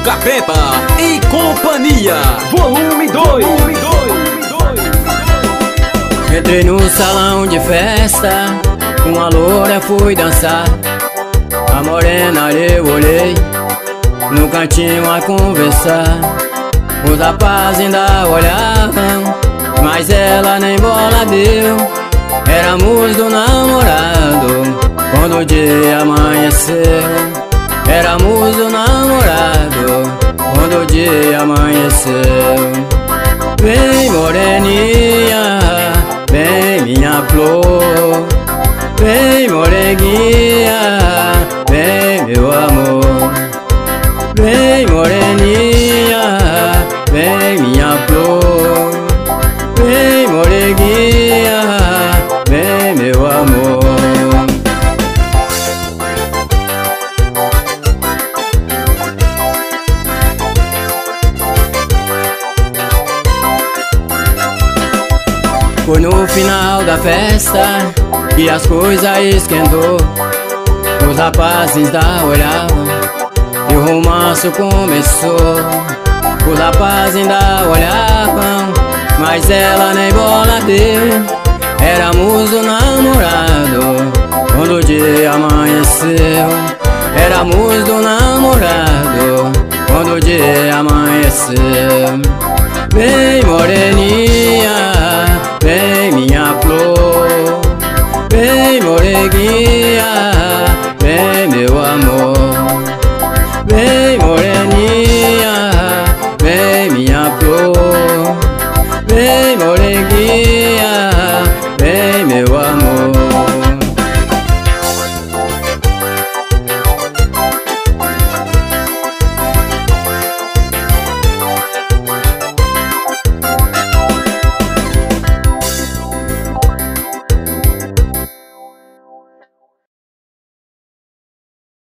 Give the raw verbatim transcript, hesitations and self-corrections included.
Capeba e Companhia, volume dois. Entrei no salão de festa, com a loura fui dançar. A morena eu olhei, no cantinho a conversar. Os rapazes ainda olhavam, mas ela nem bola deu. Éramos do namorado, quando o dia amanheceu. Éramos do namorado, quando o dia amanheceu. Vem moreninha, vem minha flor, vem moreninha, vem meu amor. Vem moreninha, vem minha flor, vem moreninha, vem meu amor. Foi no final da festa que as coisas esquentou. Os rapazes da olhavam e o romance começou. Os rapazes ainda olhavam, mas ela nem bola deu. Éramos o namorado, quando o dia amanheceu. Éramos do namorado, quando o dia amanheceu. Vem moreninha, vem minha flor, vem moreninha,